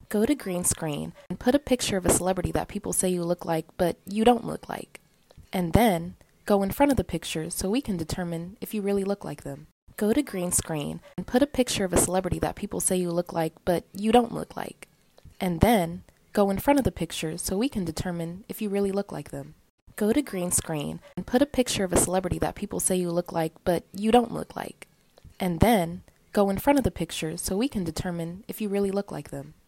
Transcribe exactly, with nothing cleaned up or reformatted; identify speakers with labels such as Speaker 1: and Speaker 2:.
Speaker 1: Go to green screen and put a picture of a celebrity that people say you look like, but you don't look like. And then go in front of the picture so we can determine if you really look like them. Go to green screen and put a picture of a celebrity that people say you look like, but you don't look like. And then go in front of the picture so we can determine if you really look like them. Go to green screen and put a picture of a celebrity that people say you look like, but you don't look like. And then go in front of the picture so we can determine if you really look like them.